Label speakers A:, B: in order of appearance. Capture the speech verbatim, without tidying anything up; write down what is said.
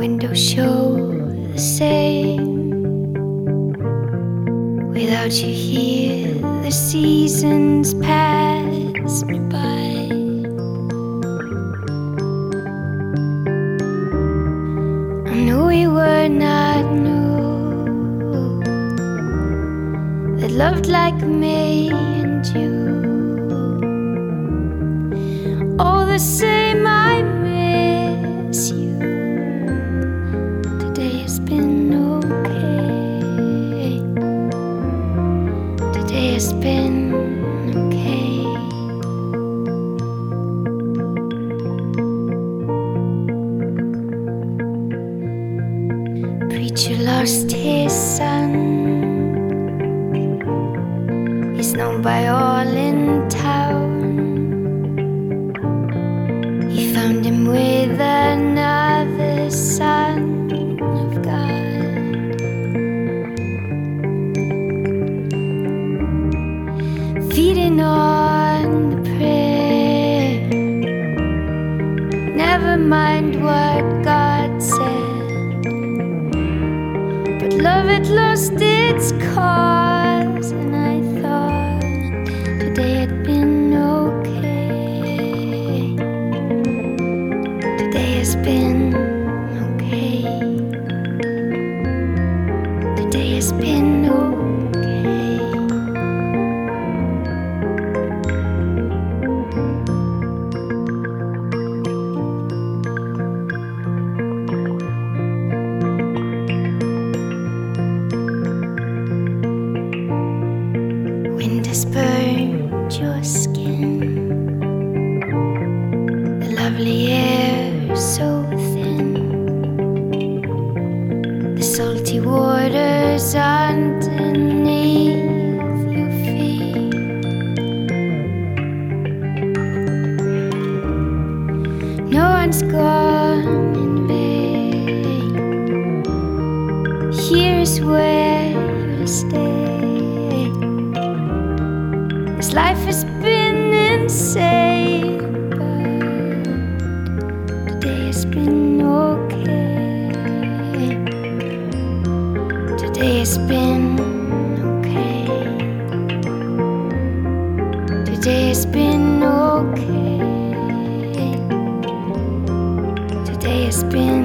A: window show the same. Without you here, the seasons pass me by. I know we were not new, that loved like me and you. All the same, I miss you. Today has been okay. Today has been okay. Preacher lost his son. He's known by all in town. He found him with another son of God. Feeding on the prayer, never mind what God said. But love had lost its cause, and I thought today had been okay. Today has been okay. Today has been okay. Wind has burned your skin. The lovely air so thin. The salty waters underneath your feet. No one's gone in vain. Here's where you'll stay. This life has been insane, but today has been okay. Today has been okay. Today has been okay. Today has been